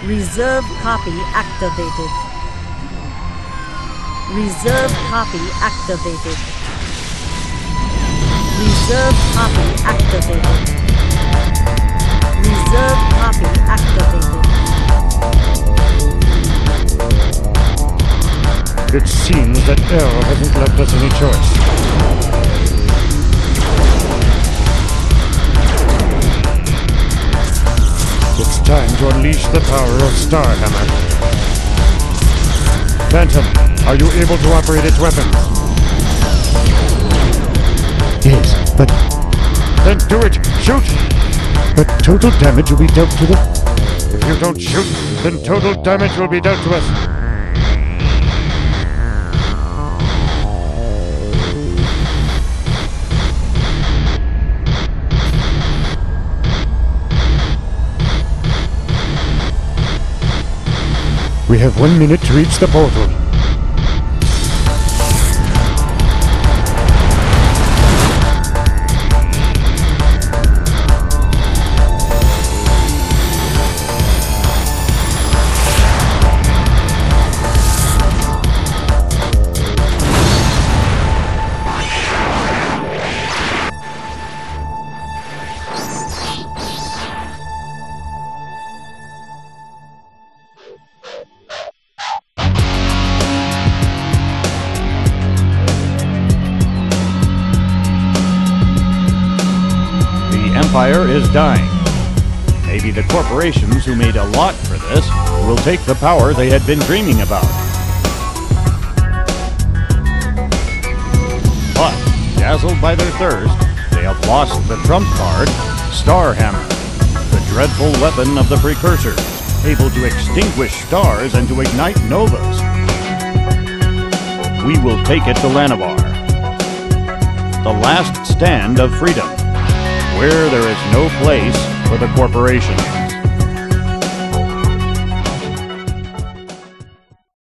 Reserve copy activated. Reserve copy activated. Reserve copy activated. Reserve copy activated. It seems that Arrow hasn't left us any choice. It's time to unleash the power of Starhammer. Phantom, are you able to operate its weapons? Yes, but... Then do it! Shoot! But total damage will be dealt to the... If you don't shoot, then total damage will be dealt to us. We have 1 minute to reach the portal. The Empire is dying. Maybe the corporations who made a lot for this will take the power they had been dreaming about. But, dazzled by their thirst, they have lost the trump card, Starhammer, the dreadful weapon of the Precursor, able to extinguish stars and to ignite novas. We will take it to Lanavar, the last stand of freedom, where there is no place for the corporations.